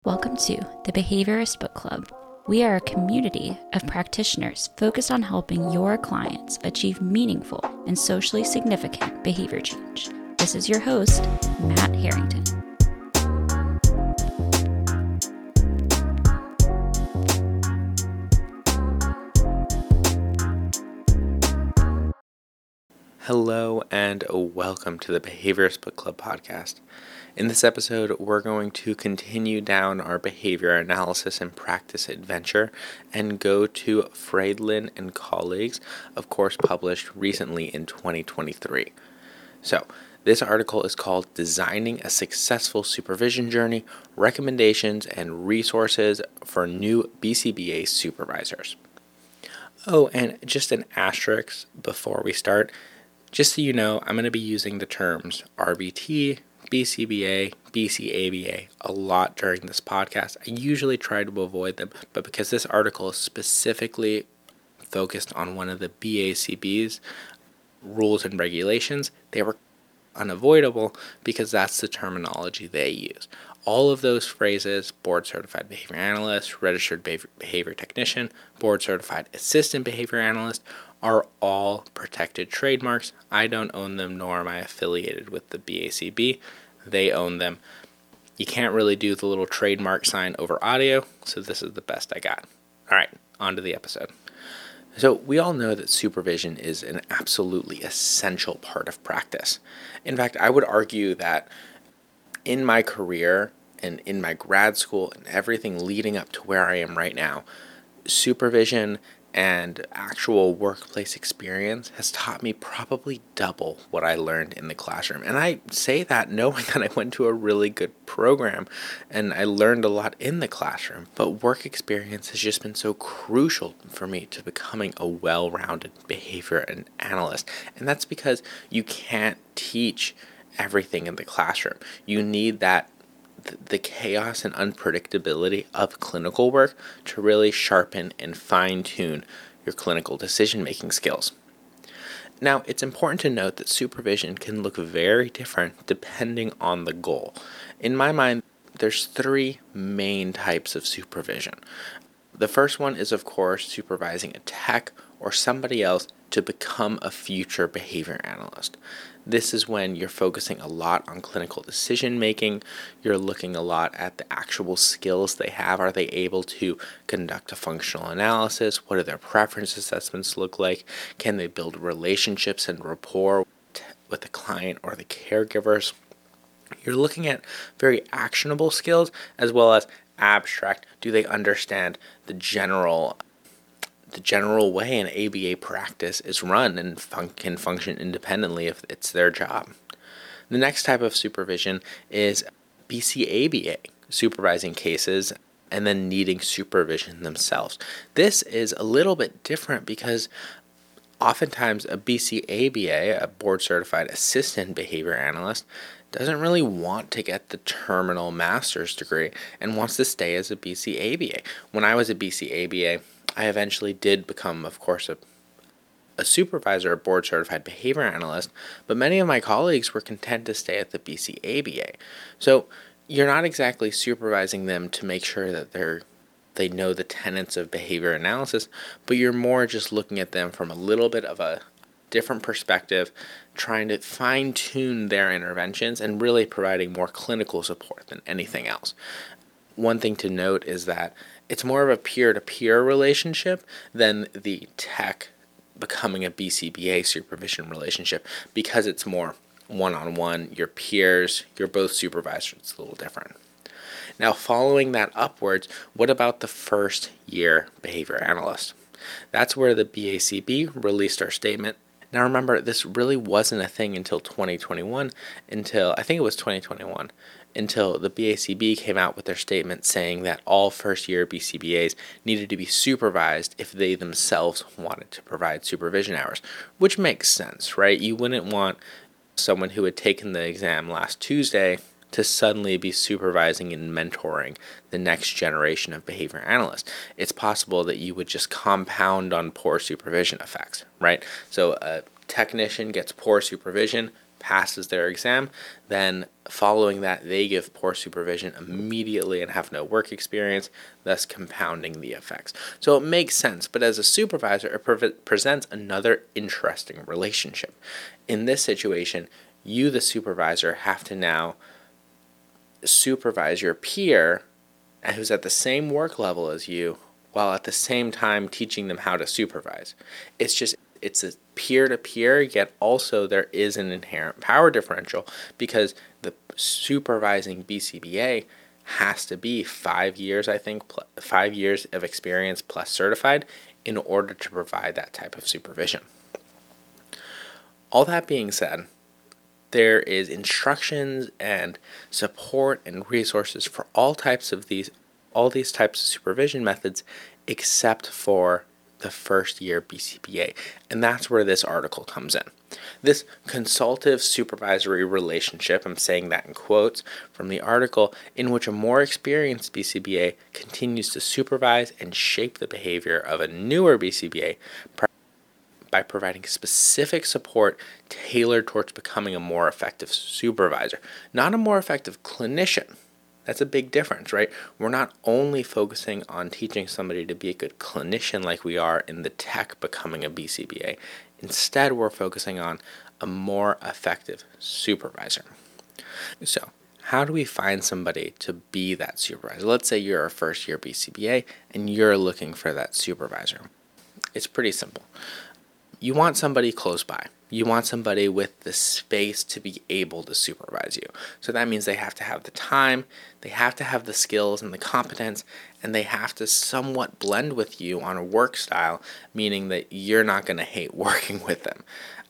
Welcome to the Behaviorist Book Club. We are a community of practitioners focused on helping your clients achieve meaningful and socially significant behavior change. This is your host, Matt Harrington. Hello and welcome to the Behaviorist Book Club podcast. In this episode, we're going to continue down our behavior analysis and practice adventure and go to Friedland and colleagues, of course published recently in 2023. So, this article is called Designing a Successful Supervision Journey, Recommendations and Resources for New BCBA Supervisors. Oh, and just an asterisk before we start. Just so you know, I'm going to be using the terms RBT, BCBA, BCABA a lot during this podcast. I usually try to avoid them, but because this article is specifically focused on one of the BACB's rules and regulations, they were unavoidable because that's the terminology they use. All of those phrases, board certified behavior analyst, registered behavior technician, board certified assistant behavior analyst, are all protected trademarks. I don't own them, nor am I affiliated with the BACB. They own them. You can't really do the little trademark sign over audio, so this is the best I got. All right, on to the episode. So we all know that supervision is an absolutely essential part of practice. In fact, I would argue that in my career and in my grad school and everything leading up to where I am right now, supervision and actual workplace experience has taught me probably double what I learned in the classroom. And I say that knowing that I went to a really good program and I learned a lot in the classroom. But work experience has just been so crucial for me to becoming a well-rounded behavior analyst. And that's because you can't teach everything in the classroom. You need that the chaos and unpredictability of clinical work to really sharpen and fine-tune your clinical decision-making skills. Now, it's important to note that supervision can look very different depending on the goal. In my mind, there's three main types of supervision. The first one is, of course, supervising a tech or somebody else to become a future behavior analyst. This is when you're focusing a lot on clinical decision making. You're looking a lot at the actual skills they have. Are they able to conduct a functional analysis? What do their preference assessments look like? Can they build relationships and rapport with the client or the caregivers? You're looking at very actionable skills as well as abstract. Do they understand the general way an ABA practice is run and can function independently if it's their job? The next type of supervision is BCABA, supervising cases and then needing supervision themselves. This is a little bit different because oftentimes a BCABA, a board certified assistant behavior analyst, doesn't really want to get the terminal master's degree and wants to stay as a BCABA. When I was a BCABA, I eventually did become, of course, a supervisor, a board certified behavior analyst, but many of my colleagues were content to stay at the BCABA. So you're not exactly supervising them to make sure that they know the tenets of behavior analysis, but you're more just looking at them from a little bit of a different perspective, trying to fine-tune their interventions and really providing more clinical support than anything else. One thing to note is that it's more of a peer-to-peer relationship than the tech becoming a BCBA supervision relationship because it's more one-on-one, your peers, you're both supervisors. It's a little different. Now, following that upwards, what about the first year behavior analyst? That's where the BACB released our statement. Now remember, this really wasn't a thing until 2021, until the BACB came out with their statement saying that all first-year BCBAs needed to be supervised if they themselves wanted to provide supervision hours, which makes sense, right? You wouldn't want someone who had taken the exam last Tuesday to suddenly be supervising and mentoring the next generation of behavior analysts. It's possible that you would just compound on poor supervision effects, right? So a technician gets poor supervision, passes their exam, then following that, they give poor supervision immediately and have no work experience, thus compounding the effects. So it makes sense, but as a supervisor, it presents another interesting relationship. In this situation, you, the supervisor, have to now supervise your peer who's at the same work level as you, while at the same time teaching them how to supervise. It's a peer-to-peer, yet also there is an inherent power differential because the supervising BCBA has to be 5 years, 5 years of experience plus certified in order to provide that type of supervision. All that being said, there is instructions and support and resources for all these types of supervision methods except for the first year BCBA. And that's where this article comes in. This consultative supervisory relationship, I'm saying that in quotes from the article, in which a more experienced BCBA continues to supervise and shape the behavior of a newer BCBA by providing specific support tailored towards becoming a more effective supervisor, not a more effective clinician. That's a big difference, right? We're not only focusing on teaching somebody to be a good clinician like we are in the tech becoming a BCBA. Instead, we're focusing on a more effective supervisor. So, how do we find somebody to be that supervisor? Let's say you're a first year BCBA and you're looking for that supervisor. It's pretty simple. You want somebody close by. You want somebody with the space to be able to supervise you. So that means they have to have the time, they have to have the skills and the competence, and they have to somewhat blend with you on a work style, meaning that you're not going to hate working with them.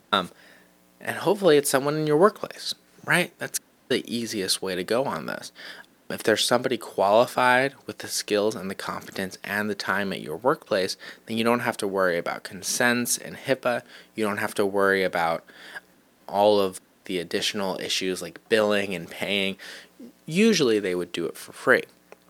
And hopefully it's someone in your workplace, right? That's the easiest way to go on this. If there's somebody qualified with the skills and the competence and the time at your workplace, then you don't have to worry about consents and HIPAA. You don't have to worry about all of the additional issues like billing and paying. Usually they would do it for free,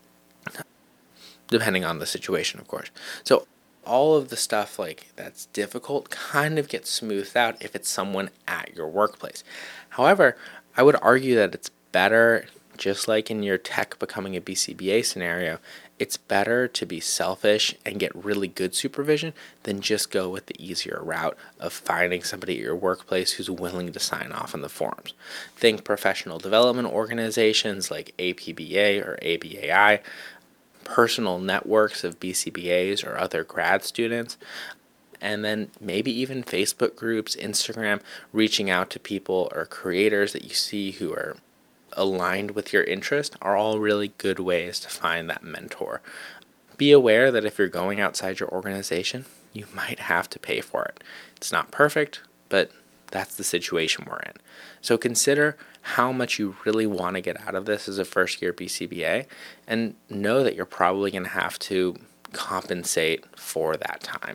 depending on the situation, of course. So all of the stuff like that's difficult kind of gets smoothed out if it's someone at your workplace. However, I would argue that it's better, just like in your tech becoming a BCBA scenario, it's better to be selfish and get really good supervision than just go with the easier route of finding somebody at your workplace who's willing to sign off on the forms. Think professional development organizations like APBA or ABAI, personal networks of BCBAs or other grad students, and then maybe even Facebook groups, Instagram, reaching out to people or creators that you see who are aligned with your interest are all really good ways to find that mentor. Be aware that if you're going outside your organization, you might have to pay for it. It's not perfect, but that's the situation we're in. So consider how much you really want to get out of this as a first year BCBA and know that you're probably going to have to compensate for that time.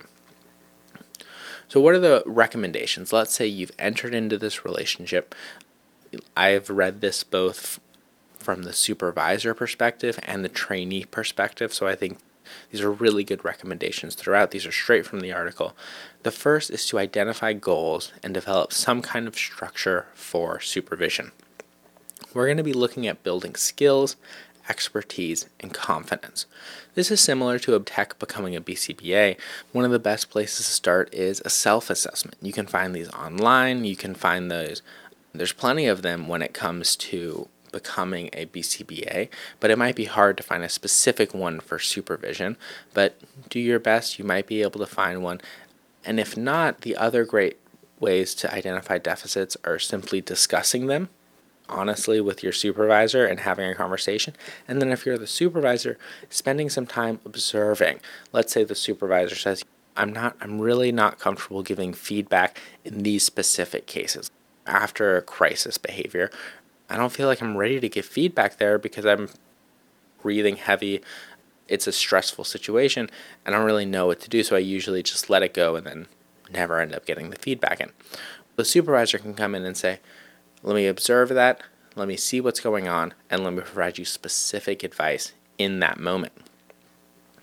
So what are the recommendations? Let's say you've entered into this relationship. I've read this both from the supervisor perspective and the trainee perspective, so I think these are really good recommendations throughout. These are straight from the article. The first is to identify goals and develop some kind of structure for supervision. We're going to be looking at building skills, expertise, and confidence. This is similar to a tech becoming a BCBA. One of the best places to start is a self-assessment. You can find these online. You can find those. There's plenty of them when it comes to becoming a BCBA, but it might be hard to find a specific one for supervision, but do your best. You might be able to find one. And if not, the other great ways to identify deficits are simply discussing them honestly with your supervisor and having a conversation. And then if you're the supervisor, spending some time observing. Let's say the supervisor says, I'm really not comfortable giving feedback in these specific cases. After a crisis behavior, I don't feel like I'm ready to give feedback there because I'm breathing heavy. It's a stressful situation. I don't really know what to do, so I usually just let it go and then never end up getting the feedback in. The supervisor can come in and say, let me observe that, let me see what's going on, and let me provide you specific advice in that moment.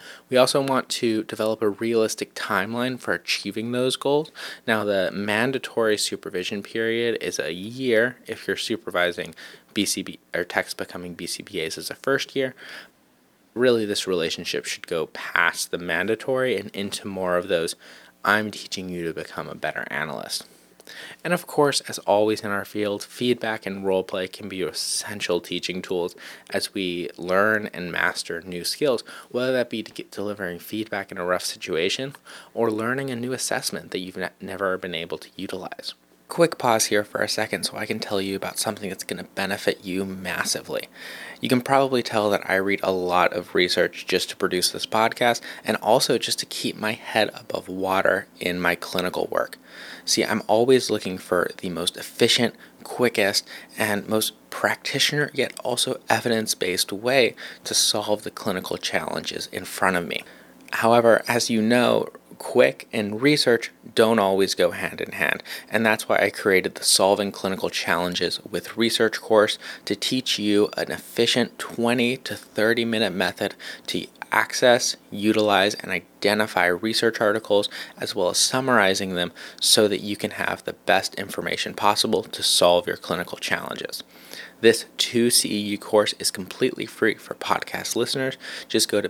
We also want to develop a realistic timeline for achieving those goals. Now, the mandatory supervision period is a year if you're supervising BCB or techs becoming BCBAs as a first year. Really, this relationship should go past the mandatory and into more of those, I'm teaching you to become a better analyst. And of course, as always in our field, feedback and role play can be essential teaching tools as we learn and master new skills, whether that be delivering feedback in a rough situation or learning a new assessment that you've never been able to utilize. Quick pause here for a second so I can tell you about something that's going to benefit you massively. You can probably tell that I read a lot of research just to produce this podcast and also just to keep my head above water in my clinical work. See, I'm always looking for the most efficient, quickest, and most practitioner yet also evidence-based way to solve the clinical challenges in front of me. However, as you know, quick and research don't always go hand in hand, and that's why I created the Solving Clinical Challenges with Research course to teach you an efficient 20 to 30 minute method to access, utilize, and identify research articles as well as summarizing them so that you can have the best information possible to solve your clinical challenges. This 2CEU course is completely free for podcast listeners. Just go to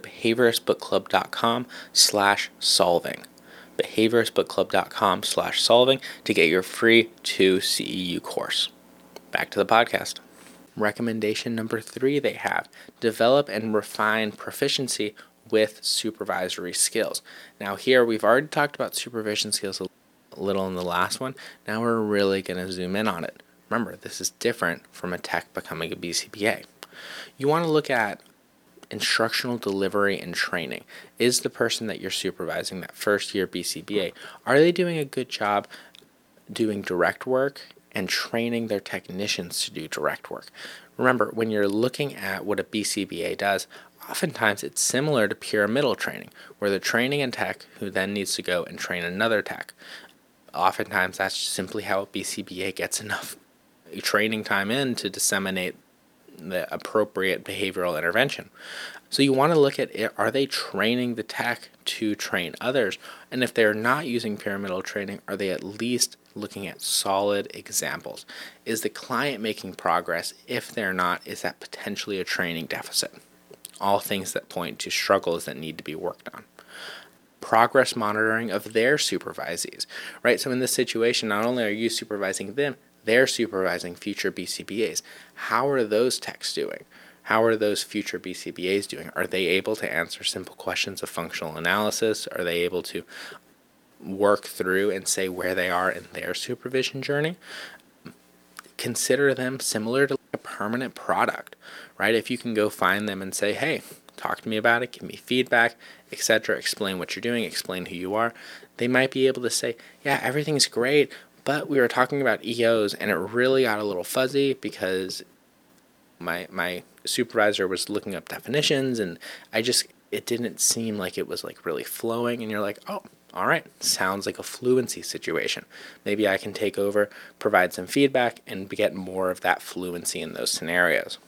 behavioristbookclub.com/solving. behavioristbookclub.com/solving to get your free 2CEU course. Back to the podcast. Recommendation number 3 they have, develop and refine proficiency with supervisory skills. Now here, we've already talked about supervision skills a little in the last one. Now we're really going to zoom in on it. Remember, this is different from a tech becoming a BCBA. You want to look at instructional delivery and training. Is the person that you're supervising, that first year BCBA, are they doing a good job doing direct work and training their technicians to do direct work? Remember, when you're looking at what a BCBA does, oftentimes it's similar to pyramidal training, where they're training a tech who then needs to go and train another tech. Oftentimes that's simply how a BCBA gets enough training time in to disseminate the appropriate behavioral intervention. So you want to look at it, are they training the tech to train others? And if they're not using pyramidal training, are they at least looking at solid examples? Is the client making progress? If they're not, is that potentially a training deficit? All things that point to struggles that need to be worked on. Progress monitoring of their supervisees, right? So in this situation, not only are you supervising them, they're supervising future BCBAs. How are those techs doing? How are those future BCBAs doing? Are they able to answer simple questions of functional analysis? Are they able to work through and say where they are in their supervision journey? Consider them similar to a permanent product, right? If you can go find them and say, hey, talk to me about it, give me feedback, etc., explain what you're doing, explain who you are, they might be able to say, yeah, everything's great, but we were talking about EOs and it really got a little fuzzy because my supervisor was looking up definitions and it didn't seem like it was like really flowing, and you're like, oh, all right, sounds like a fluency situation. Maybe I can take over, provide some feedback, and get more of that fluency in those scenarios.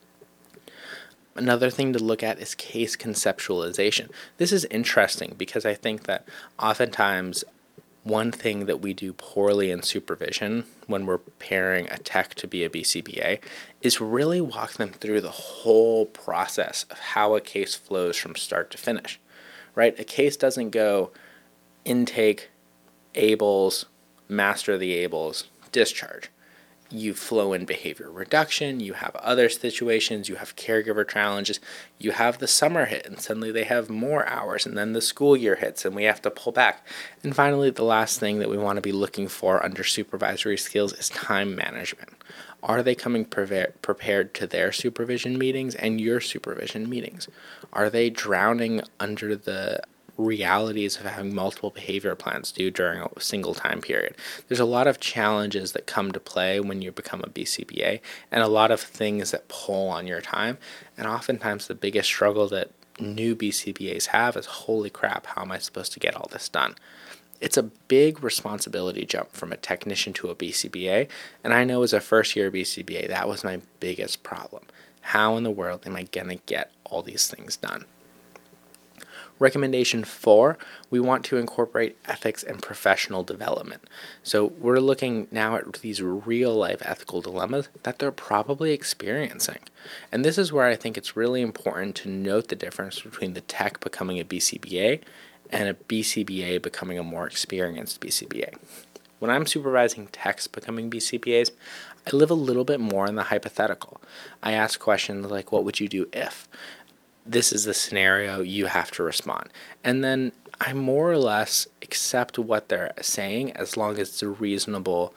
Another thing to look at is case conceptualization. This is interesting because I think that oftentimes one thing that we do poorly in supervision when we're pairing a tech to be a BCBA is really walk them through the whole process of how a case flows from start to finish, right? A case doesn't go intake, ABLES, master the ABLES, discharge. You flow in behavior reduction, you have other situations, you have caregiver challenges, you have the summer hit and suddenly they have more hours, and then the school year hits and we have to pull back. And finally, the last thing that we want to be looking for under supervisory skills is time management. Are they coming prepared to their supervision meetings and your supervision meetings? Are they drowning under the realities of having multiple behavior plans due during a single time period? There's a lot of challenges that come to play when you become a BCBA and a lot of things that pull on your time. And oftentimes the biggest struggle that new BCBAs have is, holy crap, how am I supposed to get all this done? It's a big responsibility jump from a technician to a BCBA. And I know as a first year BCBA, that was my biggest problem. How in the world am I going to get all these things done? Recommendation 4, we want to incorporate ethics and professional development. So we're looking now at these real life ethical dilemmas that they're probably experiencing. And this is where I think it's really important to note the difference between the tech becoming a BCBA and a BCBA becoming a more experienced BCBA. When I'm supervising techs becoming BCBAs, I live a little bit more in the hypothetical. I ask questions like, what would you do if? This is the scenario, you have to respond. And then I more or less accept what they're saying as long as it's a reasonable,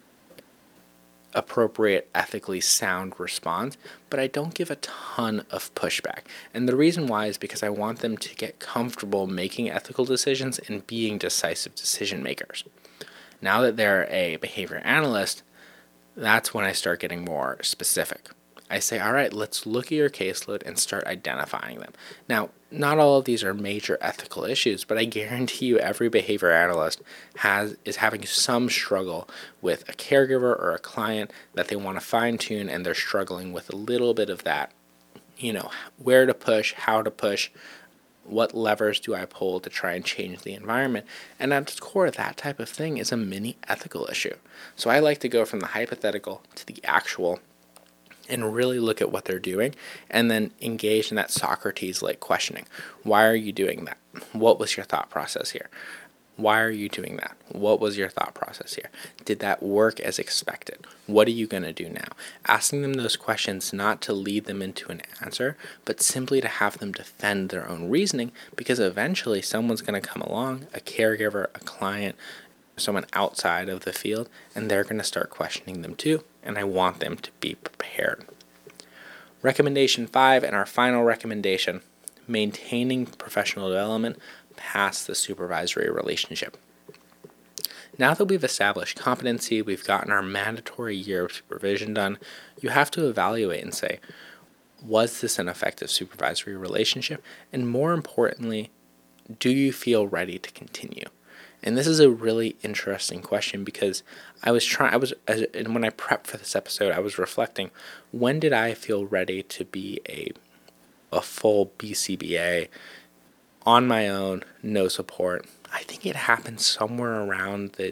appropriate, ethically sound response, but I don't give a ton of pushback. And the reason why is because I want them to get comfortable making ethical decisions and being decisive decision makers. Now that they're a behavior analyst, that's when I start getting more specific. I say, all right, let's look at your caseload and start identifying them. Now, not all of these are major ethical issues, but I guarantee you every behavior analyst is having some struggle with a caregiver or a client that they want to fine tune, and they're struggling with a little bit of that, where to push, how to push, what levers do I pull to try and change the environment? And at its core, that type of thing is a mini ethical issue. So I like to go from the hypothetical to the actual and really look at what they're doing and then engage in that Socrates-like questioning. Why are you doing that? What was your thought process here? Why are you doing that? What was your thought process here? Did that work as expected? What are you going to do now? Asking them those questions not to lead them into an answer, but simply to have them defend their own reasoning, because eventually someone's going to come along, a caregiver, a client, someone outside of the field, and they're going to start questioning them too, and I want them to be prepared. Recommendation 5, and our final recommendation, maintaining professional development past the supervisory relationship. Now that we've established competency, we've gotten our mandatory year of supervision done, you have to evaluate and say, was this an effective supervisory relationship? And more importantly, do you feel ready to continue? And this is a really interesting question because when I prepped for this episode, I was reflecting, when did I feel ready to be a full BCBA on my own, no support? I think it happened somewhere around the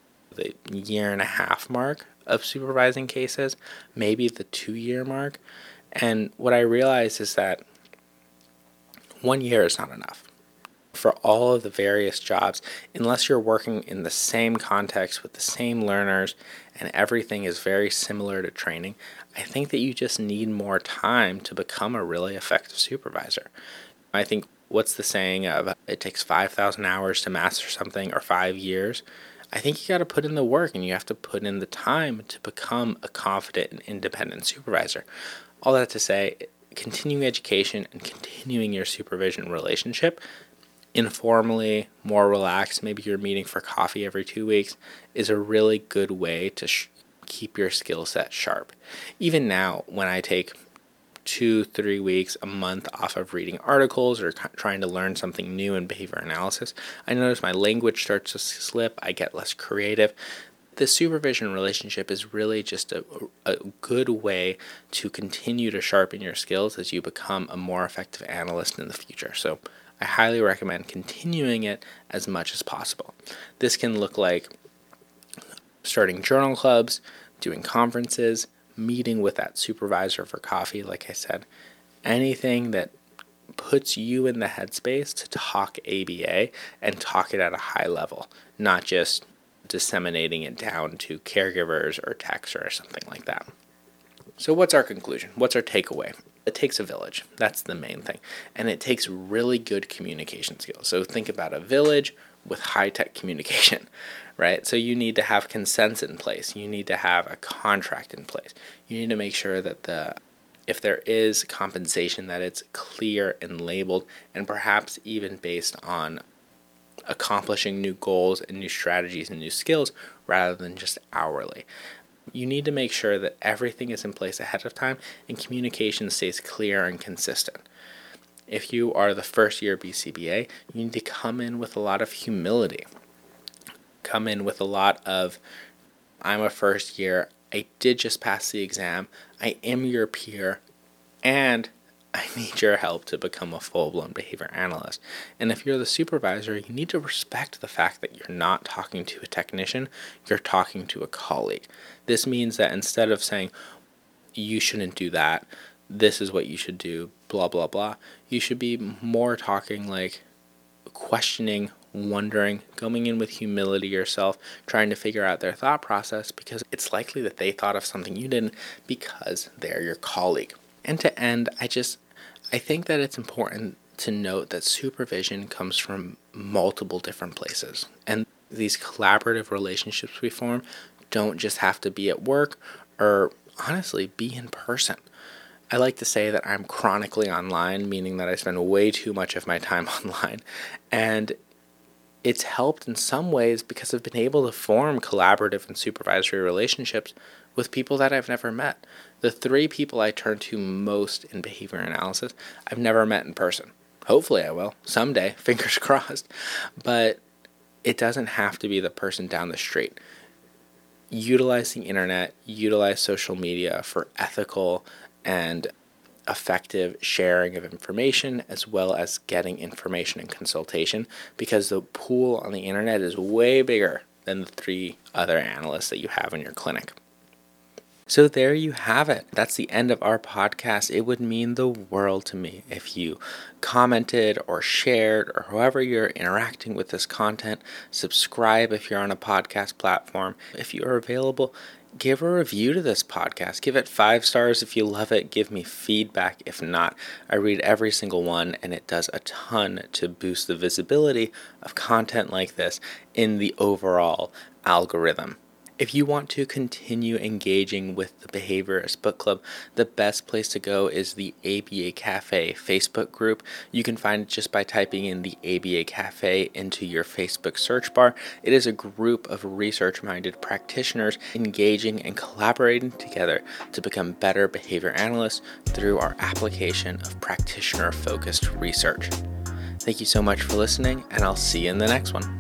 1.5 year mark of supervising cases, maybe the 2 year mark. And what I realized is that 1 year is not enough for all of the various jobs, unless you're working in the same context with the same learners and everything is very similar to training. I think that you just need more time to become a really effective supervisor. I think, what's the saying of it takes 5,000 hours to master something, or 5 years? I think you got to put in the work and you have to put in the time to become a confident and independent supervisor. All that to say, continuing education and continuing your supervision relationship informally, more relaxed, maybe you're meeting for coffee every 2 weeks, is a really good way to keep your skill set sharp. Even now, when I take 2-3 weeks, a month off of reading articles or trying to learn something new in behavior analysis, I notice my language starts to slip, I get less creative. The supervision relationship is really just a good way to continue to sharpen your skills as you become a more effective analyst in the future. So I highly recommend continuing it as much as possible. This can look like starting journal clubs, doing conferences, meeting with that supervisor for coffee, like I said. Anything that puts you in the headspace to talk ABA and talk it at a high level, not just disseminating it down to caregivers or techs or something like that. So what's our conclusion? What's our takeaway? It takes a village. That's the main thing. And it takes really good communication skills. So think about a village with high-tech communication, right? So you need to have consents in place. You need to have a contract in place. You need to make sure that if there is compensation, that it's clear and labeled, and perhaps even based on accomplishing new goals and new strategies and new skills rather than just hourly. You need to make sure that everything is in place ahead of time and communication stays clear and consistent. If you are the first year BCBA, you need to come in with a lot of humility. Come in with a lot of, I'm a first year, I did just pass the exam, I am your peer, and I need your help to become a full-blown behavior analyst. And if you're the supervisor, you need to respect the fact that you're not talking to a technician, you're talking to a colleague. This means that instead of saying, you shouldn't do that, this is what you should do, blah, blah, blah, you should be more talking like questioning, wondering, going in with humility yourself, trying to figure out their thought process, because it's likely that they thought of something you didn't because they're your colleague. And to end, I think that it's important to note that supervision comes from multiple different places. And these collaborative relationships we form don't just have to be at work or honestly be in person. I like to say that I'm chronically online, meaning that I spend way too much of my time online. And it's helped in some ways because I've been able to form collaborative and supervisory relationships with people that I've never met. The 3 people I turn to most in behavior analysis, I've never met in person. Hopefully I will someday, fingers crossed. But it doesn't have to be the person down the street. Utilize the internet, utilize social media for ethical and effective sharing of information, as well as getting information and consultation, because the pool on the internet is way bigger than the 3 other analysts that you have in your clinic. So there you have it. That's the end of our podcast. It would mean the world to me if you commented or shared, or however you're interacting with this content. Subscribe if you're on a podcast platform. If you are available, give a review to this podcast. Give it 5 stars if you love it. Give me feedback if not. I read every single one, and it does a ton to boost the visibility of content like this in the overall algorithm. If you want to continue engaging with the Behaviorist Book Club, the best place to go is the ABA Cafe Facebook group. You can find it just by typing in the ABA Cafe into your Facebook search bar. It is a group of research-minded practitioners engaging and collaborating together to become better behavior analysts through our application of practitioner-focused research. Thank you so much for listening, and I'll see you in the next one.